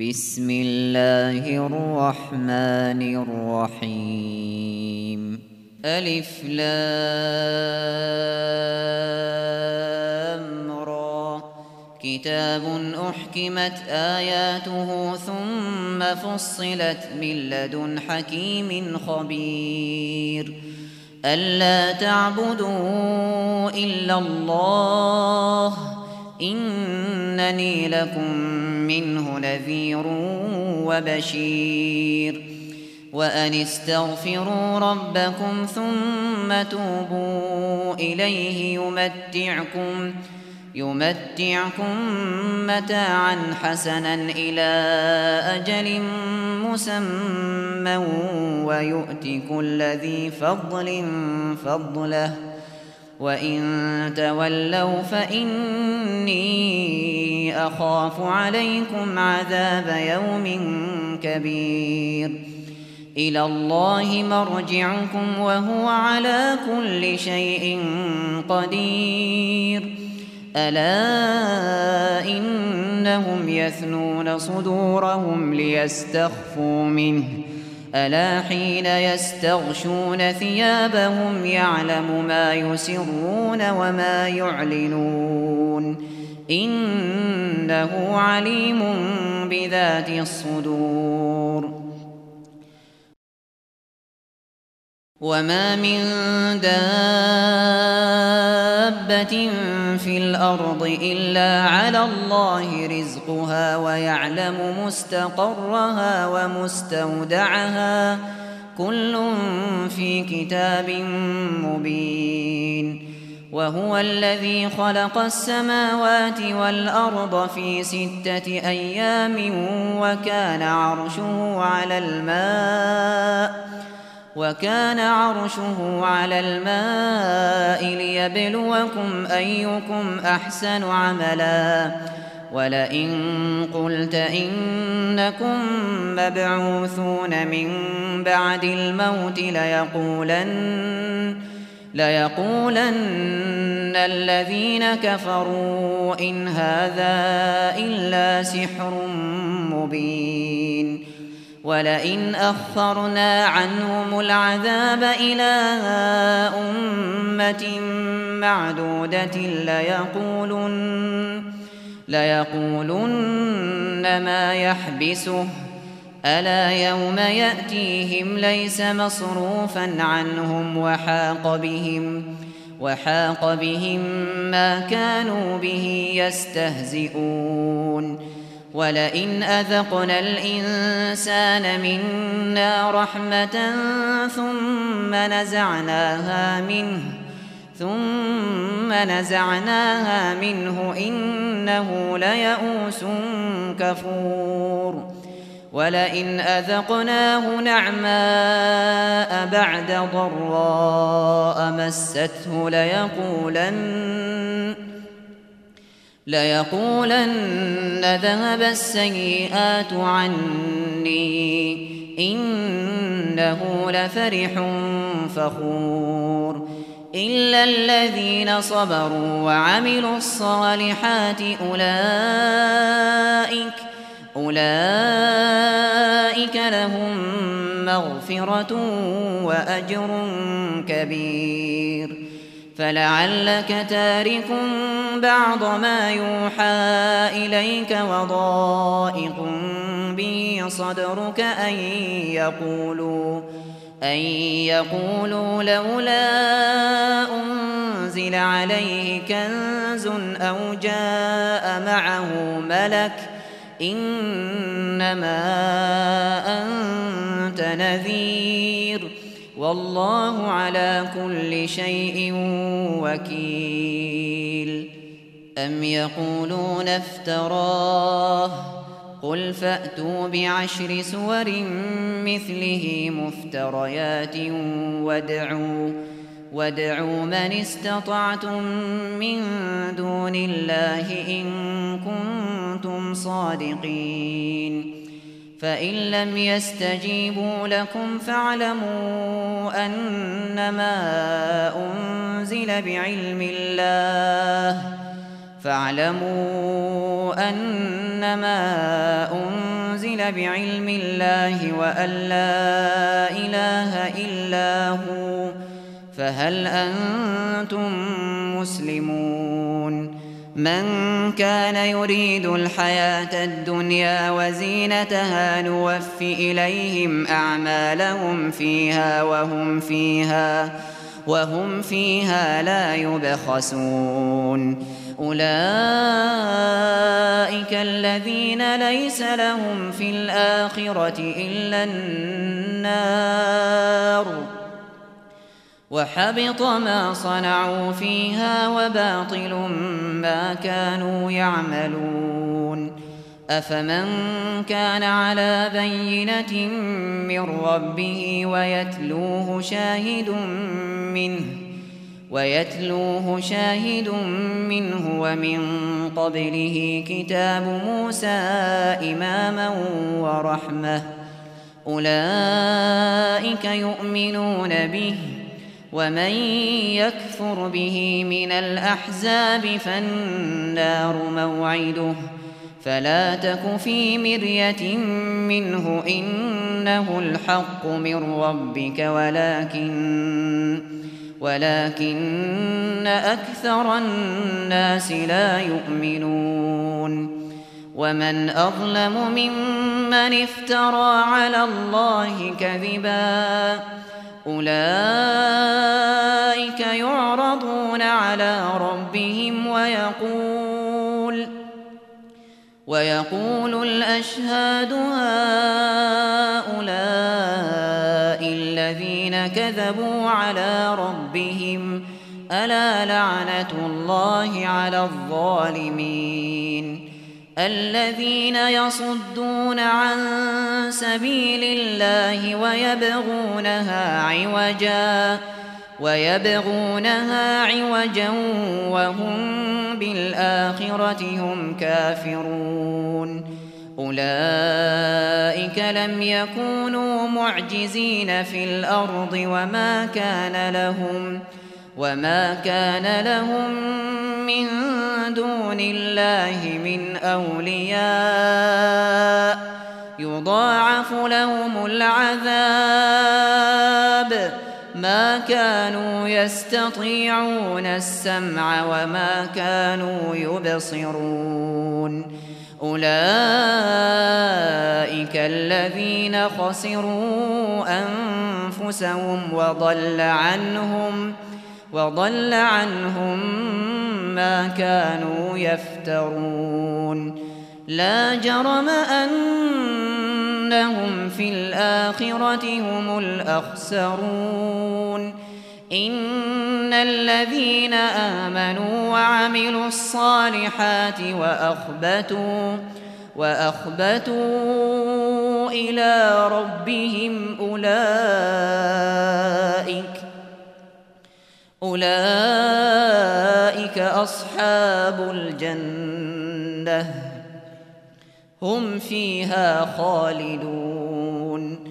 بسم الله الرحمن الرحيم ألف لام را كتاب أحكمت آياته ثم فصلت من لدن حكيم خبير ألا تعبدوا إلا الله إنني لكم منه نذير وبشير وأن استغفروا ربكم ثم توبوا إليه يمتعكم متاعا حسنا إلى أجل مسمى ويؤت كل ذي فضل فضله وإن تولوا فإني أخاف عليكم عذاب يوم كبير إلى الله مرجعكم وهو على كل شيء قدير ألا إنهم يثنون صدورهم ليستخفوا منه ألا حين يستغشون ثيابهم يعلم ما يسرون وما يعلنون إنه عليم بذات الصدور وما من دابة في الأرض إلا على الله رزقها ويعلم مستقرها ومستودعها كل في كتاب مبين وهو الذي خلق السماوات والأرض في 6 أيام وكان عرشه على الماء ليبلوكم أيكم أحسن عملا ولئن قلت إنكم مبعوثون من بعد الموت ليقولن الذين كفروا إن هذا إلا سحر مبين ولئن أخرنا عنهم العذاب إلى أمة معدودة ليقولن ما يحبسه ألا يوم يأتيهم ليس مصروفا عنهم وحاق بهم ما كانوا به يستهزئون ولئن أذقنا الإنسان منا رحمة ثم نزعناها منه إنه ليئوس كفور ولئن أذقناه نعماء بعد ضراء مسته ليقولن ذهب السيئات عني إنه لفرح فخور إلا الذين صبروا وعملوا الصالحات أولئك لهم مغفرة وأجر كبير فلعلك تارك بعض ما يوحى إليك وضائق به صدرك أن يقولوا لولا أنزل عليه كنز أو جاء معه ملك إنما أنت نذير والله على كل شيء وكيل أم يقولون افتراه قل فأتوا ب10 سور مثله مفتريات وادعوا من استطعتم من دون الله إن كنتم صادقين فإن لم يستجيبوا لكم فاعلموا أنما أنزل بعلم الله فاعلموا أنما أنزل بعلم الله وأن لا إله إلا هو، فهل أنتم مسلمون؟ من كان يريد الحياة الدنيا وزينتها نوف إليهم أعمالهم فيها وهم فيها لا يبخسون. أولئك الذين ليس لهم في الآخرة إلا النار، وحبط ما صنعوا فيها وباطل ما كانوا يعملون. أفمن كان على بينة من ربه ويتلوه شاهد منه ومن قبله كتاب موسى إماما ورحمة، أولئك يؤمنون به، ومن يكفر به من الأحزاب فالنار موعده، فلا تك في مرية منه إنه الحق من ربك ولكن أكثر الناس لا يؤمنون. ومن أظلم ممن افترى على الله كذبا، أولئك يعرضون على ربهم ويقول الأشهاد هؤلاء الذين كذبوا على ربهم، ألا لعنة الله على الظالمين. الذين يصدون عن سبيل الله ويبغونها عوجا وهم بالآخرة هم كافرون. أولئك لم يكونوا معجزين في الأرض وما كان لهم من دون الله من أولياء، يضاعف لهم العذاب، ما كانوا يستطيعون السمع وما كانوا يبصرون. أولئك الذين خسروا أنفسهم وضل عنهم ما كانوا يفترون. لا جرم أنهم في الآخرة هم الأخسرون. إن الذين آمنوا وعملوا الصالحات وأخبتوا إلى ربهم أولئك أصحاب الجنة، هم فيها خالدون.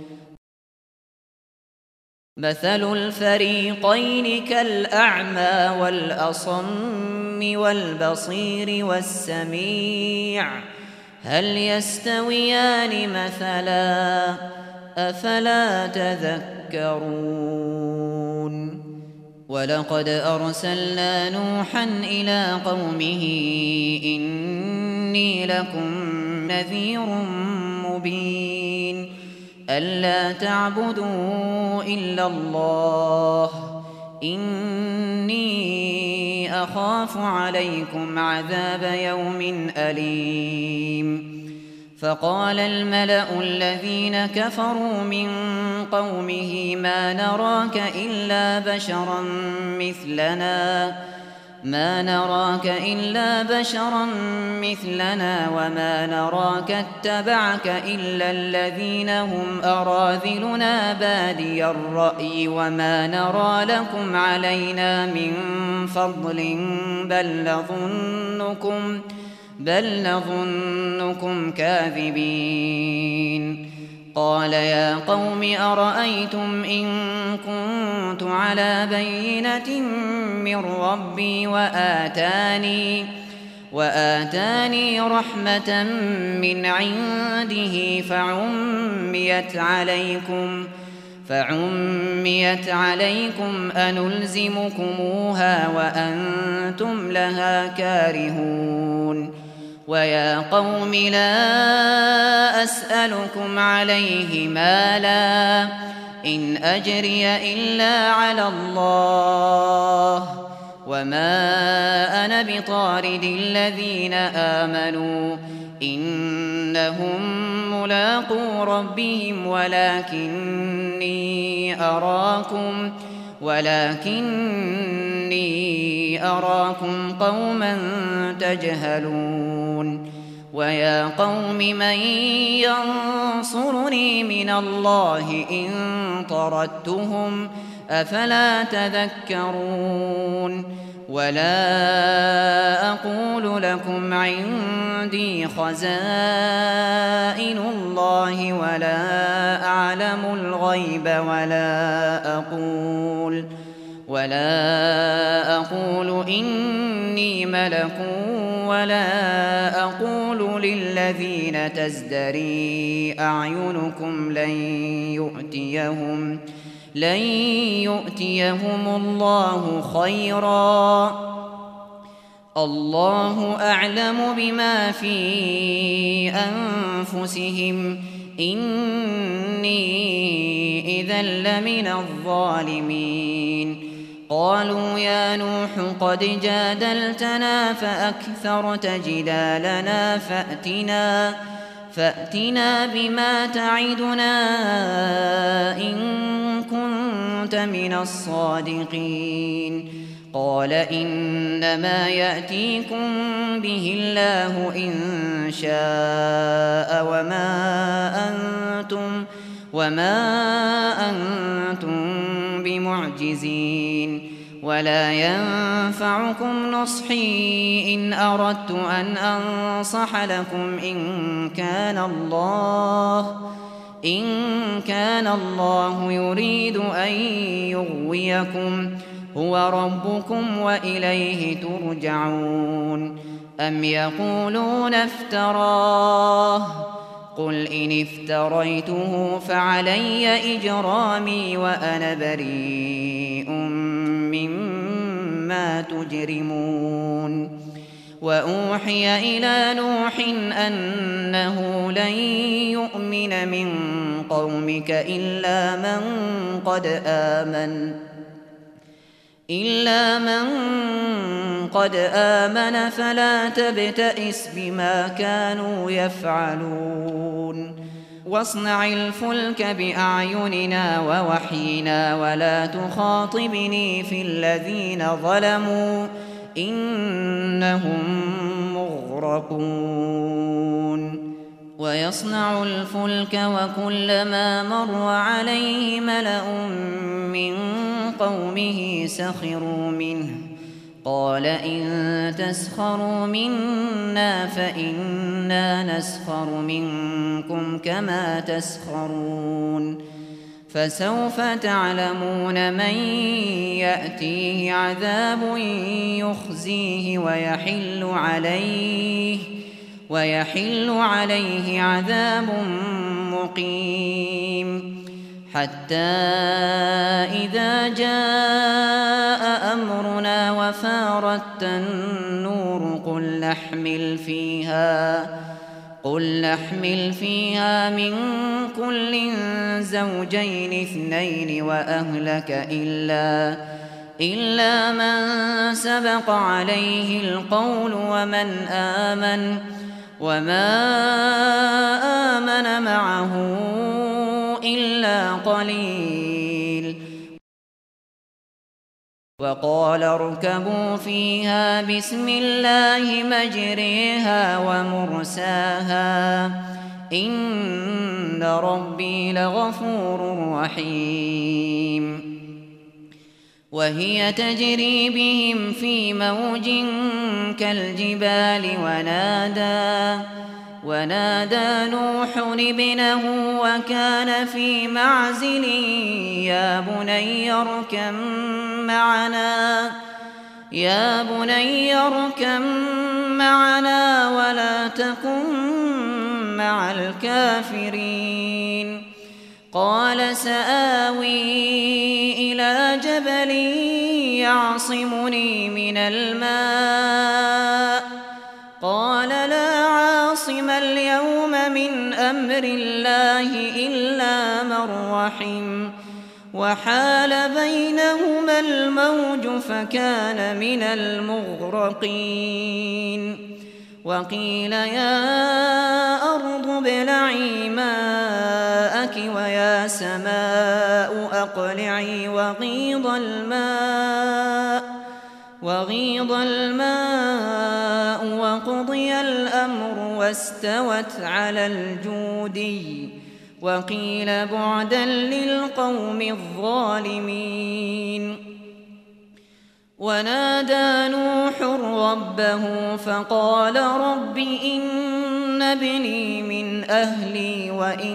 مثل الفريقين كالأعمى والأصم والبصير والسميع، هل يستويان مثلا؟ أفلا تذكرون. ولقد أرسلنا نوحا إلى قومه إني لكم نذير مبين، ألا تعبدوا إلا الله، إني أخاف عليكم عذاب يوم أليم. فقال الملأ الذين كفروا من قومه ما نراك إلا بشرا مثلنا وما نراك اتبعك إلا الذين هم أراذلنا بادي الرأي وما نرى لكم علينا من فضل بل نظنكم كاذبين. قال يا قوم أرأيتم إن كنت على بينة من ربي وآتاني رحمة من عنده فعميت عليكم أنلزمكموها وأنتم لها كارهون ويا قوم لا أسألكم عليه مالا إن أجري إلا على الله وما أنا بطارد الذين آمنوا إنهم ملاقو ربهم ولكني أراكم قوما تجهلون ويا قوم من ينصرني من الله إن طردتهم أفلا تذكرون ولا أقول لكم عندي خزائن الله ولا أعلم الغيب ولا أقول إني ملك ولا أقول للذين تزدري أعينكم لن يؤتيهم الله خيرا الله أعلم بما في أنفسهم إني إذا لمن الظالمين قالوا يا نوح قد جادلتنا فأكثرت جدالنا فأتنا بما تعدنا إن كنت من الصادقين قال إنما يأتيكم به الله إن شاء وما أنتم بمعجزين ولا ينفعكم نصحي إن أردت أن أنصح لكم إن كان الله يريد أن يغويكم هو ربكم وإليه ترجعون أم يقولون افتراه قل إن افتريته فعلي إجرامي وأنا بريء مما تجرمون وأوحي إلى نوح أنه لن يؤمن من قومك إلا من قد آمن فلا تبتئس بما كانوا يفعلون واصنع الفلك بأعيننا ووحينا ولا تخاطبني في الذين ظلموا إنهم مغرقون ويصنع الفلك وكلما مر عليه ملأ من قومه سخروا منه قال إن تسخروا منا فإنا نسخر منكم كما تسخرون فسوف تعلمون من يأتيه عذاب يخزيه ويحل عليه عذاب مقيم حتى إذا جاء أمرنا وفارت النور قل نحمل فيها من كل زوجين اثنين وأهلك إلا من سبق عليه القول وما آمن معه إلا قليل وقال اركبوا فيها بسم الله مجريها ومرساها إن ربي لغفور رحيم وهي تجري بهم في موج كالجبال ونادى نوح ابنه وكان في معزل يا بني اركب معنا ولا تكن مع الكافرين. قال سآوي إلى جبل يعصمني من الماء قال لا عاصم اليوم من أمر الله إلا من رحم وحال بينهما الموج فكان من المغرقين. وقيل يا أرض ابلعي ماءك ويا سماء أقلعي وغيض الماء وقضي الأمر واستوت على الجودي وقيل بعدا للقوم الظالمين. ونادى نوح ربه فقال رب إن ابني من أهلي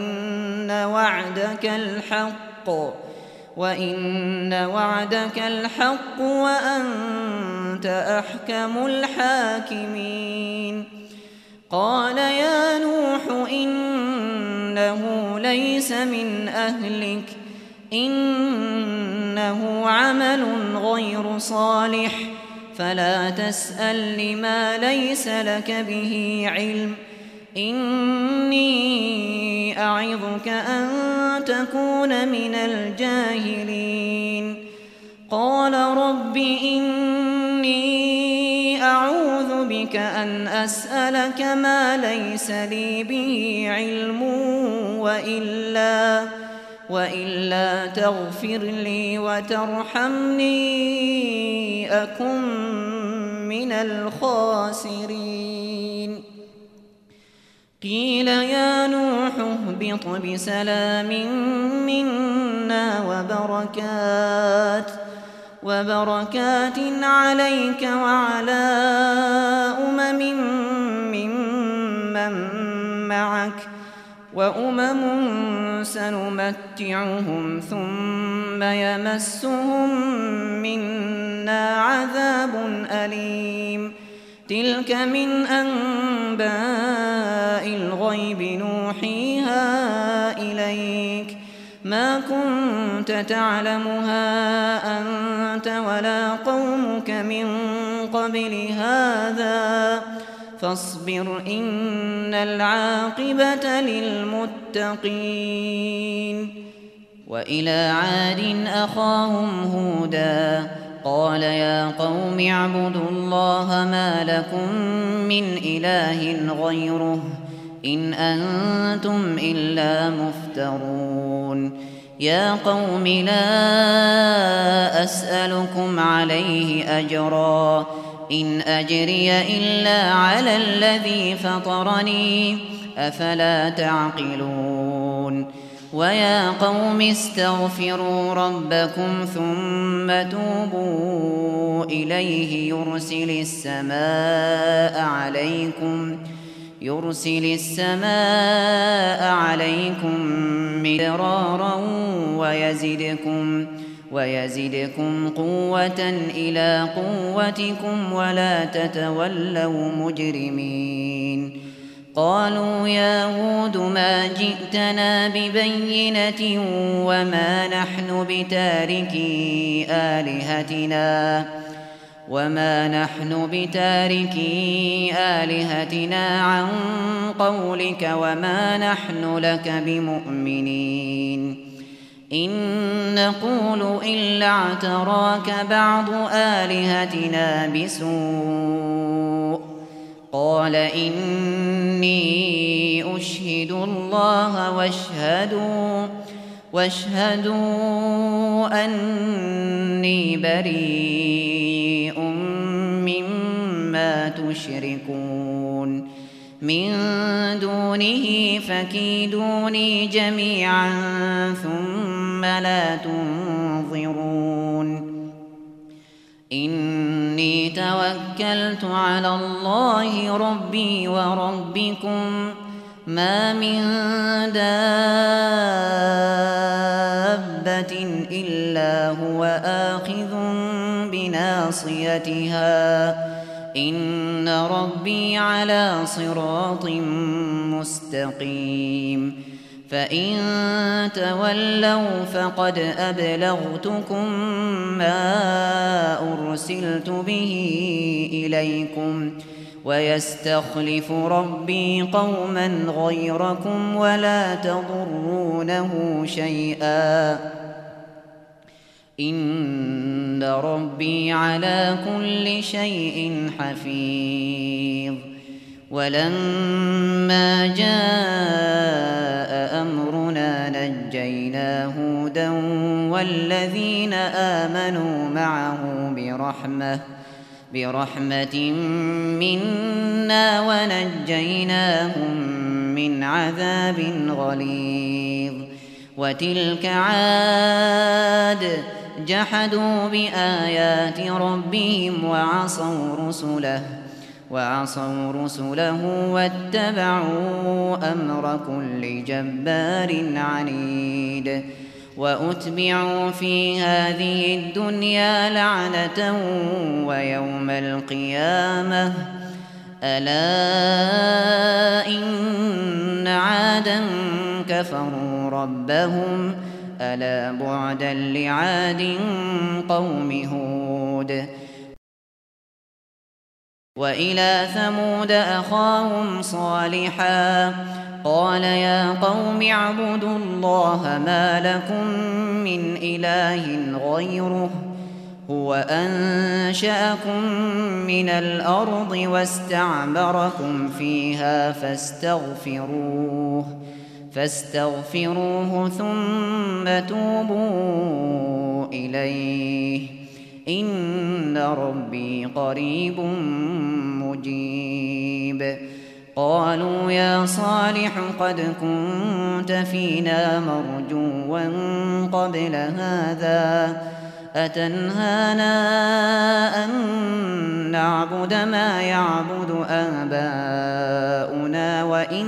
وإن وعدك الحق وأنت أحكم الحاكمين. قال يا نوح إنه ليس من أهلك إنه عمل غير صالح فلا تسأل لما ليس لك به علم إني أعظك أن تكون من الجاهلين. قال رب إني أعوذ بك أن أسألك ما ليس لي به علم وإلا تغفر لي وترحمني أكن من الخاسرين. قيل يا نوح اهبط بسلام منا وبركات عليك وعلى ممن معك وأمم سنمتعهم ثم يمسهم منا عذاب أليم. تلك من أنباء الغيب نوحيها إليك ما كنت تعلمها أنت ولا قومك من قبل هذا فاصبر إن العاقبة للمتقين. وإلى عاد أخاهم هودا قال يا قوم اعبدوا الله ما لكم من إله غيره إن أنتم إلا مفترون. يا قوم لا أسألكم عليه أجرا إن أجري إلا على الذي فطرني أفلا تعقلون. ويا قوم استغفروا ربكم ثم توبوا إليه يرسل السماء عليكم مدرارا ويزدكم قوة إلى قوتكم ولا تتولوا مجرمين. قالوا يا هود ما جئتنا ببينة وما نحن بتاركي آلهتنا عن قولك وما نحن لك بمؤمنين. إن نقول إلا اعتراك بعض آلهتنا بسوء. قال إني أشهد الله واشهدوا أني بريء مما تشركون من دونه فكيدوني جميعا ثم لا تنظرون. إني توكلت على الله ربي وربكم ما من دابة إلا هو آخذ بناصيتها إن ربي على صراط مستقيم فإن تولوا فقد أبلغتكم ما أرسلت به إليكم ويستخلف ربي قوما غيركم ولا تضرونه شيئا إن ربي على كل شيء حفيظ ولما جاء أمرنا نجينا هودا والذين آمنوا معه برحمة منا ونجيناهم من عذاب غليظ وتلك عاد جحدوا بآيات ربهم وعصوا رسله واتبعوا أمر كل جبار عنيد وأتبعوا في هذه الدنيا لعنة ويوم القيامة ألا إن عادا كفروا ربهم ألا بعدا لعاد قوم هود وإلى ثمود أخاهم صالحا قال يا قوم اعبدوا الله ما لكم من إله غيره هو أنشأكم من الأرض واستعمركم فيها فاستغفروه ثم توبوا إليه إن ربي قريب مجيب قالوا يا صالح قد كنت فينا مرجوا قبل هذا أتنهانا أن نعبد ما يعبد آباؤنا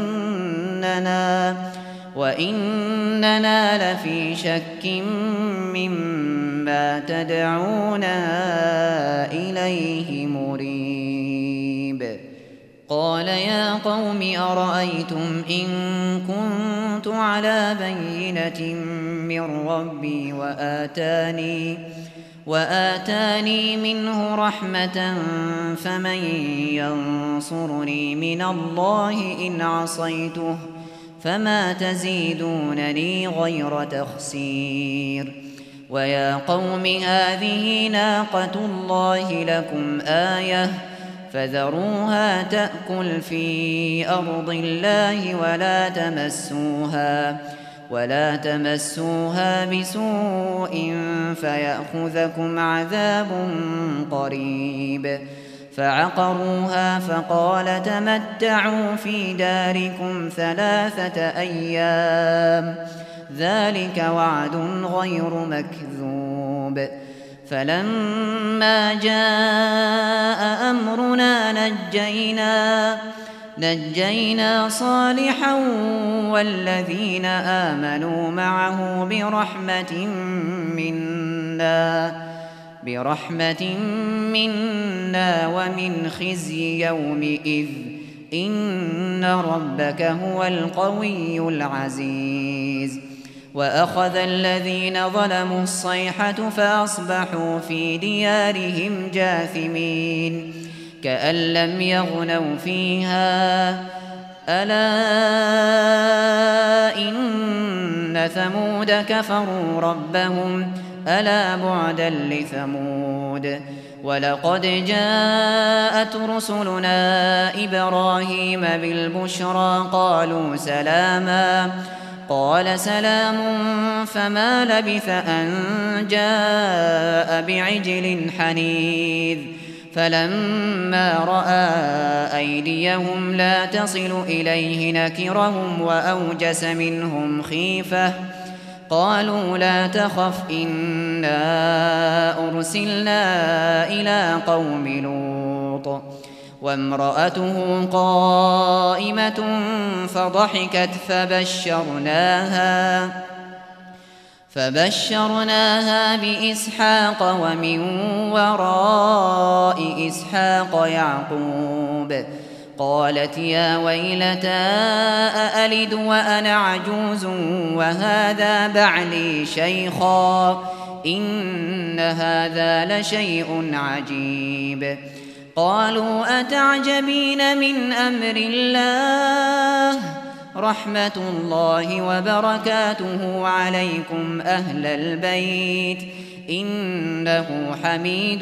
وإننا لفي شك مما تدعونا إليه مريب قال يا قوم أرأيتم إن كنت على بينة من ربي وآتاني منه رحمة فمن ينصرني من الله إن عصيته فما تزيدونني غير تخسير ويا قوم هذه ناقة الله لكم آية فذروها تأكل في أرض الله ولا تمسوها بسوء فيأخذكم عذاب قريب فعقروها فقال تمتعوا في داركم 3 أيام ذلك وعد غير مكذوب فلما جاء أمرنا نجينا صالحا والذين آمنوا معه برحمة منا ومن خزي يومئذ إن ربك هو القوي العزيز وأخذ الذين ظلموا الصيحة فأصبحوا في ديارهم جاثمين كأن لم يغنوا فيها ألا إن ثمود كفروا ربهم ألا بعدا لثمود ولقد جاءت رسلنا إبراهيم بالبشرى قالوا سلاما قال سلام فما لبث أن جاء بعجل حنيذ فلما رأى أيديهم لا تصل إليه نكرهم وأوجس منهم خيفة قالوا لا تخف إنا أرسلنا إلى قوم لوط وامرأته فبشرناها بإسحاق ومن وراء إسحاق يعقوب. قالت يا ويلتى أألد وأنا عجوز وهذا بعلي شيخا إن هذا لشيء عجيب. قالوا أتعجبين من أمر الله رحمة الله وبركاته عليكم أهل البيت إنه حميد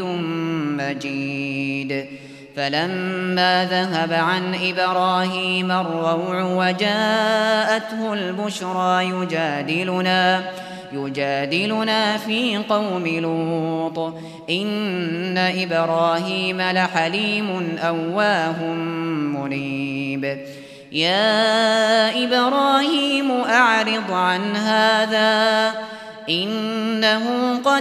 مجيد. فلما ذهب عن إبراهيم الروع وجاءته البشرى يجادلنا في قوم لوط إن إبراهيم لحليم أواه منيب. يا إبراهيم أعرض عن هذا إنه قد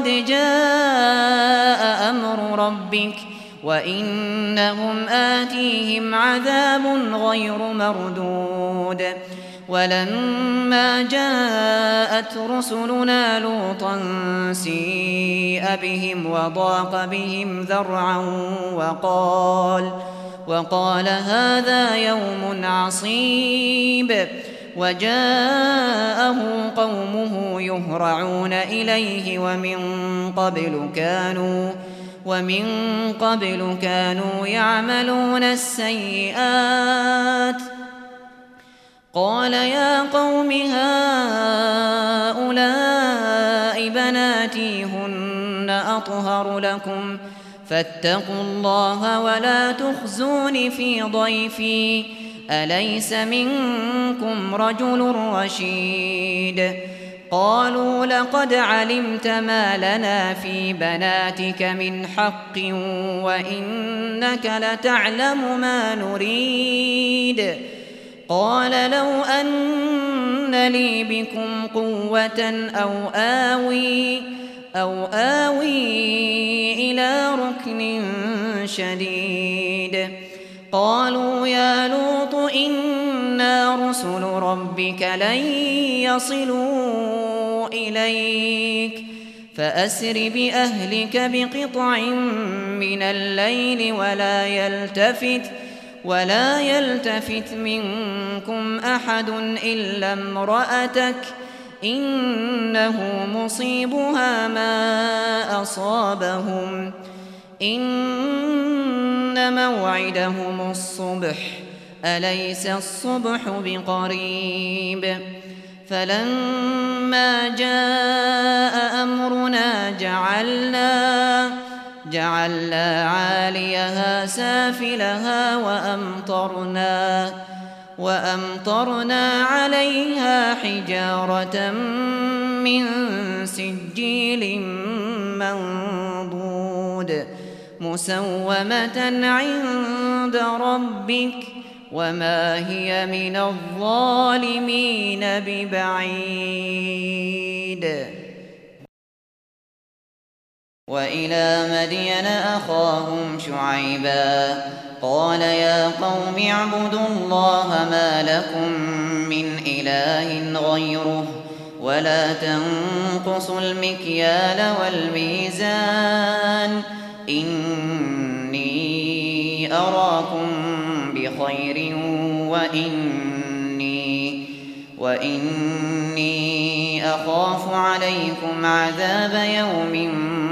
جاء أمر ربك وإنهم آتيهم عذاب غير مردود. ولما جاءت رسلنا لوطا سيء بهم وضاق بهم ذرعا وقال هذا يوم عصيب. وجاءه قومه يهرعون إليه ومن قبل كانوا يعملون السيئات. قال يا قوم هؤلاء بناتي هن أطهر لكم فاتقوا الله ولا تخزون في ضيفي أليس منكم رجل رشيد. قالوا لقد علمت ما لنا في بناتك من حق وإنك لتعلم ما نريد. قال لو أن لي بكم قوة أو آوي إلى ركن شديد. قالوا يا لوط إنا رسل ربك لن يصلوا إليك فأسر بأهلك بقطع من الليل ولا يلتفت منكم أحد إلا امرأتك إنه مصيبها ما أصابهم إن موعدهم الصبح أليس الصبح بقريب. فلما جاء أمرنا جعلنا عاليها سافلها وأمطرنا عليها حجارة من سجيل منضود مسومة عند ربك وما هي من الظالمين ببعيد. وإلى مدين أخاهم شعيبا قال يا قوم اعبدوا الله ما لكم من إله غيره ولا تنقصوا المكيال والميزان إني أراكم بخير وإني أخاف عليكم عذاب يوم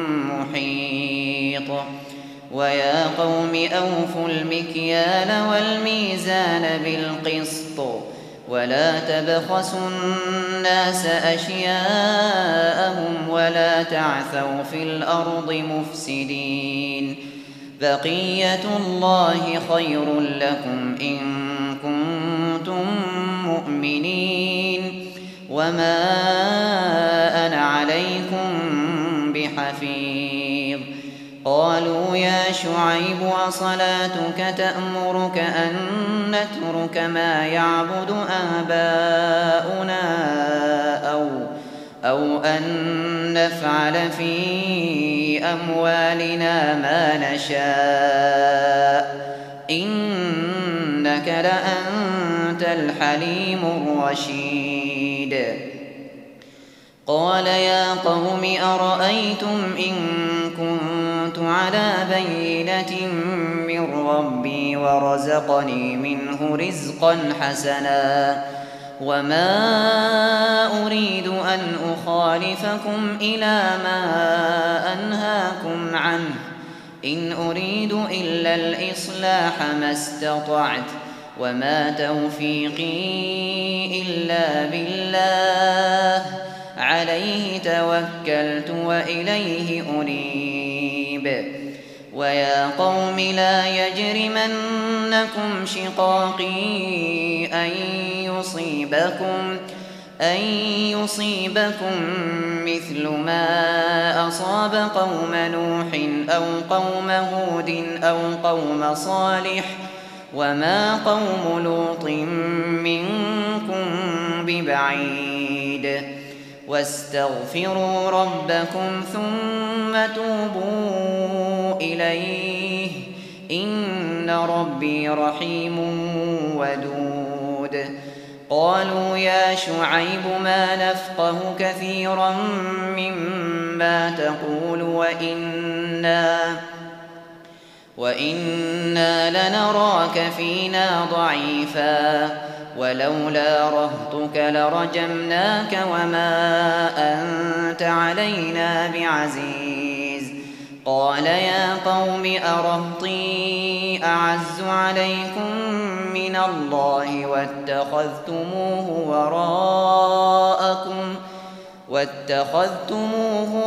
محيط. ويا قوم أوفوا المكيال والميزان بالقسط ولا تبخسوا الناس أشياءهم ولا تعثوا في الأرض مفسدين. بقية الله خير لكم إن كنتم مؤمنين وما أنا عليكم بحفيظ. قالوا يا شعيب وصلاتك تأمرك أن نترك ما يعبد آباؤنا أو أن نفعل في أموالنا ما نشاء إنك لأنت الحليم الرشيد. قال يا قوم أرأيتم إن كنت على بينة من ربي ورزقني منه رزقا حسنا وما أريد أن أخالفكم إلى ما أنهاكم عنه إن أريد إلا الإصلاح ما استطعت وما توفيقي إلا بالله عليه توكلت وإليه أنيب ويا قوم لا يجرمنكم شقاقي أن يصيبكم مثل ما أصاب قوم نوح أو قوم هود أو قوم صالح وما قوم لوط منكم ببعيد واستغفروا ربكم ثم توبوا إليه إن ربي رحيم ودود قالوا يا شعيب ما نفقه كثيرا مما تقول وإنا لنراك فينا ضعيفا ولولا رهطك لرجمناك وما أنت علينا بعزيز قال يا قوم أرهطي أعز عليكم من الله واتخذتموه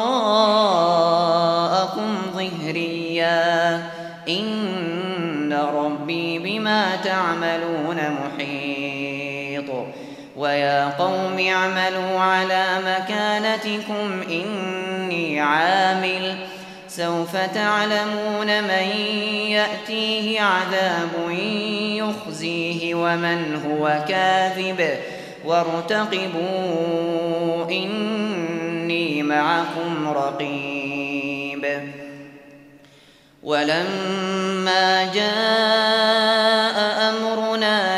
وراءكم ظهريا إن ربي بما تعملون محيط ويا قوم اعملوا على مكانتكم إني عامل سوف تعلمون من يأتيه عذاب يخزيه ومن هو كاذب وارتقبوا إني معكم رقيب ولما جاء أمرنا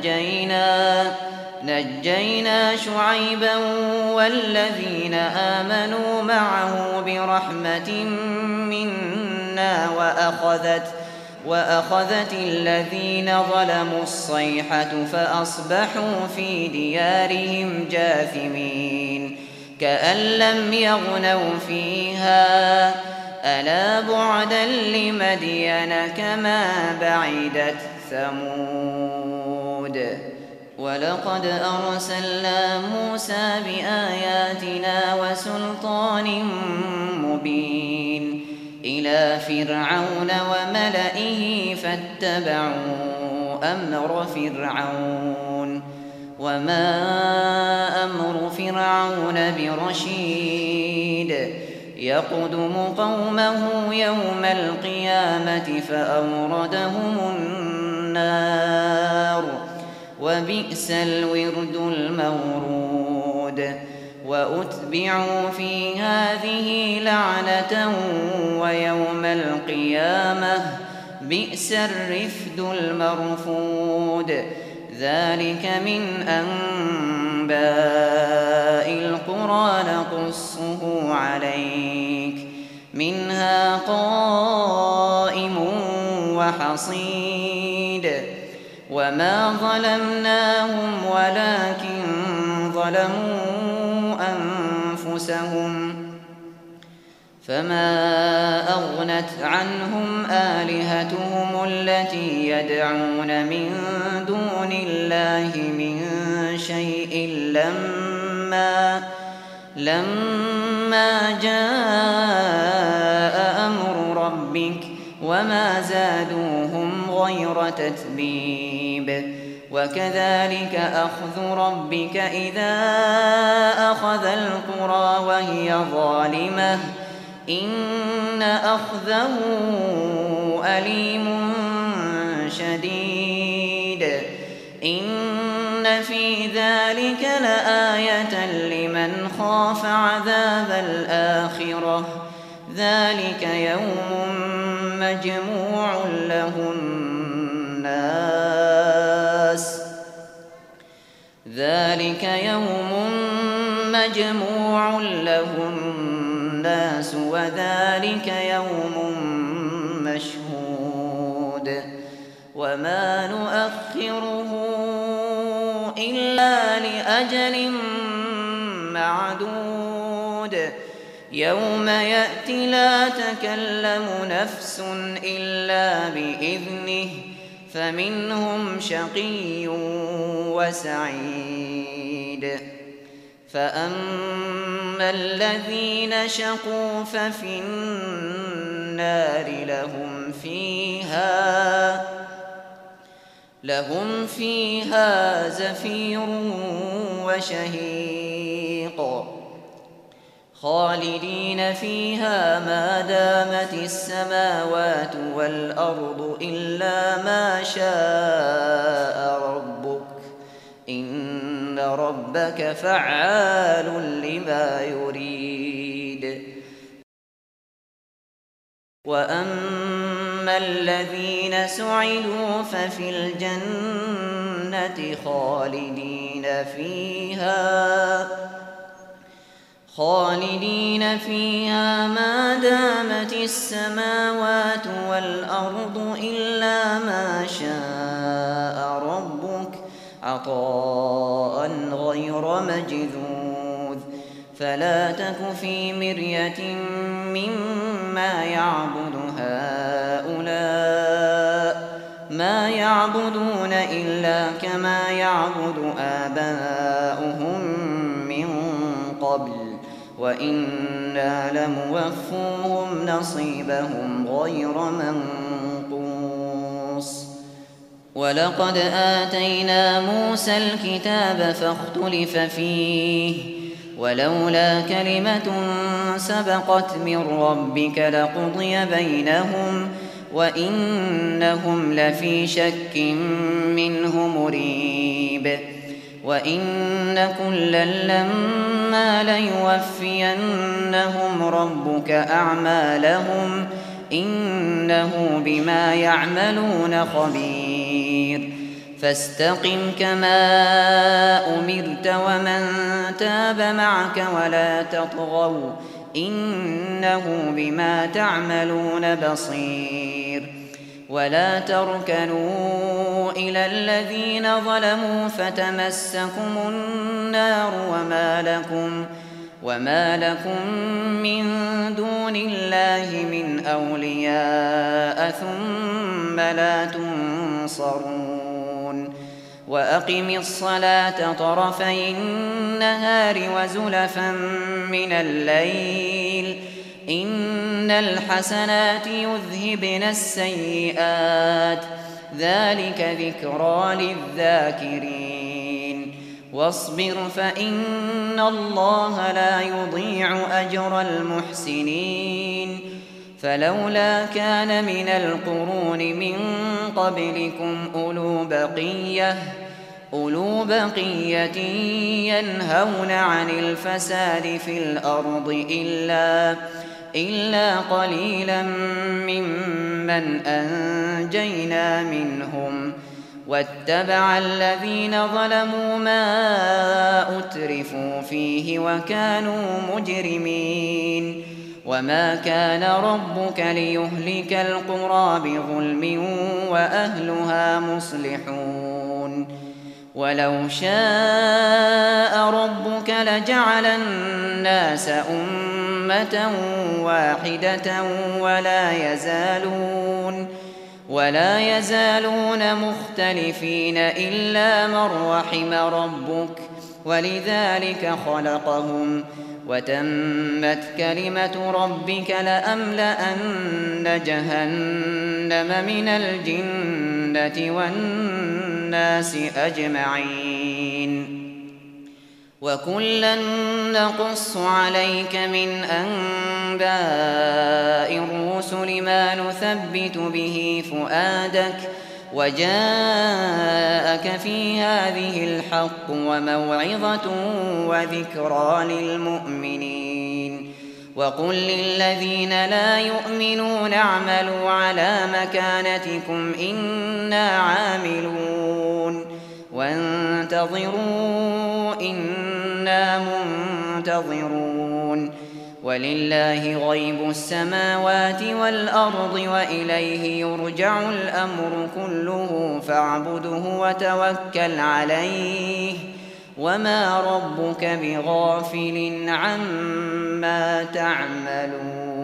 نجينا شعيبا والذين آمنوا معه برحمة منا وأخذت الذين ظلموا الصيحة فأصبحوا في ديارهم جاثمين كأن لم يغنوا فيها ألا بعدا لمدين كما بعدت ثمود ولقد أرسلنا موسى بآياتنا وسلطان مبين إلى فرعون وملئه فاتبعوا أمر فرعون وما أمر فرعون برشيد يقدم قومه يوم القيامة فأوردهم النار وبئس الورد المورود وأتبعوا في هذه لعنة ويوم القيامة بئس الرفد المرفود ذلك من أنباء القرى نقصه عليك منها قائم وحصيد وما ظلمناهم ولكن ظلموا أنفسهم فما أغنت عنهم آلهتهم التي يدعون من دون الله من شيء لما جاء أمر ربك وما زادوهم غير تتبيب وكذلك أخذ ربك إذا أخذ القرى وهي ظالمة إن أخذه أليم شديد إن في ذلك لآية لمن خاف عذاب الآخرة ذلك يوم مجموع له الناس ذلك يوم مجموع له الناس وذلك يوم مشهود وما نؤخره إلا لأجل معدود يوم يأتي لا تكلم نفس إلا بإذنه فمنهم شقي وسعيد فأما الذين شقوا ففي النار لهم فيها زفير وشهيق خالدين فيها ما دامت السماوات والأرض إلا ما شاء ربك إن ربك فعال لما يريد وأما الذين سعدوا ففي الجنة خالدين فيها ما دامت السماوات والأرض إلا ما شاء ربك عطاء غير مجذوذ فلا تك في مرية مما يعبد هؤلاء ما يعبدون إلا كما يعبد آباؤهم من قبل وإنا لموفوهم نصيبهم غير منقوص ولقد آتينا موسى الكتاب فاختلف فيه ولولا كلمة سبقت من ربك لقضي بينهم وإنهم لفي شك منه مريب وإن كلا لما ليوفينهم ربك أعمالهم إنه بما يعملون خبير فاستقم كما أمرت ومن تاب معك ولا تطغوا إنه بما تعملون بصير ولا تركنوا إلى الذين ظلموا فتمسكم النار وما لكم من دون الله من أولياء ثم لا تنصرون وأقم الصلاة طرفي النهار وزلفا من الليل إن الحسنات يذهبن السيئات ذلك ذكرى للذاكرين واصبر فإن الله لا يضيع أجر المحسنين فلولا كان من القرون من قبلكم أولو بقية ينهون عن الفساد في الأرض إلا قليلا ممن أنجينا منهم واتبع الذين ظلموا ما أترفوا فيه وكانوا مجرمين وما كان ربك ليهلك القرى بظلم وأهلها مصلحون ولو شاء ربك لجعل الناس أمة واحدة ولا يزالون مختلفين إلا من رحم ربك ولذلك خلقهم وتمت كلمة ربك لأملأن جهنم من الجنة والناس أجمعين وكلا نقص عليك من أنباء الرسل ما نثبت به فؤادك وجاءك في هذه الحق وموعظة وذكرى للمؤمنين وقل للذين لا يؤمنون اعملوا على مكانتكم إنا عاملون وانتظروا إنا منتظرون ولله غيب السماوات والأرض وإليه يرجع الأمر كله فاعبده وتوكل عليه وما ربك بغافل عما تعملون